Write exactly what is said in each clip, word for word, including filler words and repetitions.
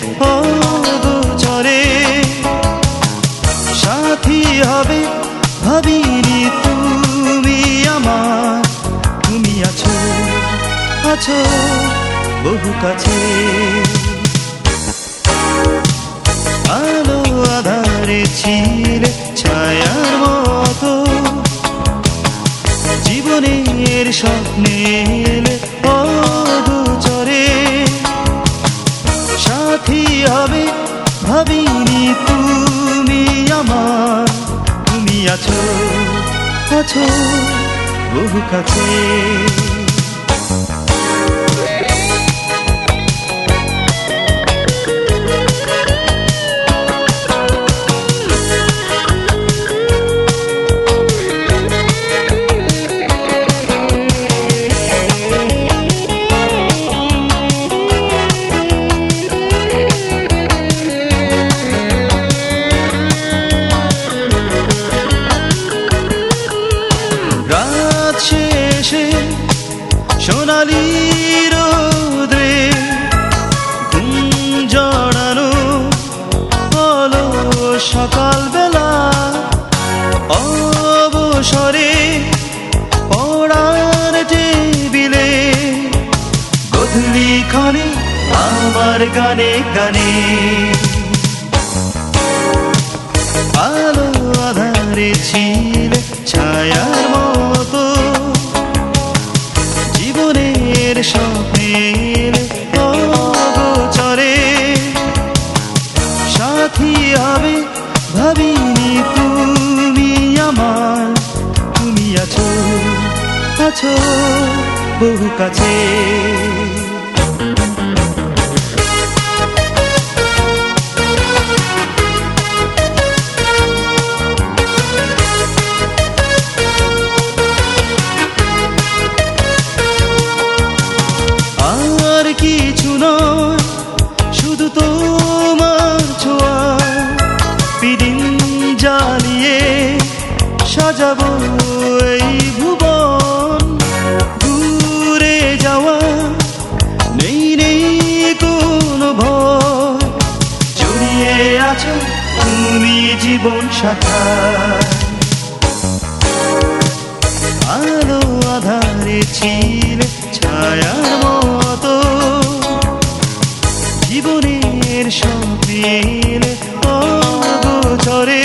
অগোচরে সাথী হবে ভাবিনি তুমি আমার। তুমি আছো আছো বহু কাছে, আলো আধারে ছিলে ছায়ার মতো, জীবনের স্বপ্নে এলে অগোচরে সাথী হবে ভাবিনি তুমি আমার। তুমি আছো আছো বহু কাছে। রাত শেষে সোনালি রোদে ঘুম জড়ানো হলো সকালবেলা, অবসরে পড়ার টেবিলে গধূলি ক্ষণে আমার গানে গানে, আলো আধারে ছিলে ছায়ার মতো, জীবনের স্বপ্নে এলে অগোচরে সাথী হবে ভাবিনি তুমি আমার। তুমি আছো আছো বহু কাছে, আর কিছু নয় শুধু তোমার ছোঁয়া, পিদিন জ্বালিয়ে সাজাবো এই ভুবন। দূরে যাওয়া নেই নেই কোনো ভয়, জড়িয়ে আছো তুমি জীবন শাখায়, আলো আধারে ছিলে ছায়ার মতো, জীবনের স্বপ্নে এলে অগোচরে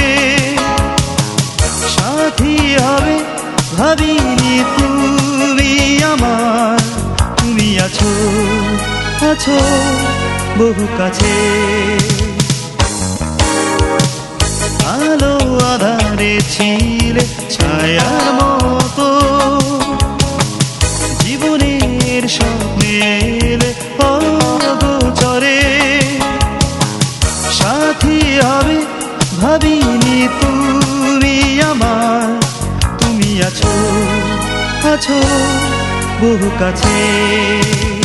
সাথী হবে ভাবিনি তুমি আমার। তুমি আছো আছো বহু কাছে, আলো আধারে ছিলে ছায়ার মতো, জীবনের স্বপ্নে এলে অগোচরে সাথী হবে ভাবিনি তুমি আমার। তুমি আছো আছো বহু কাছে।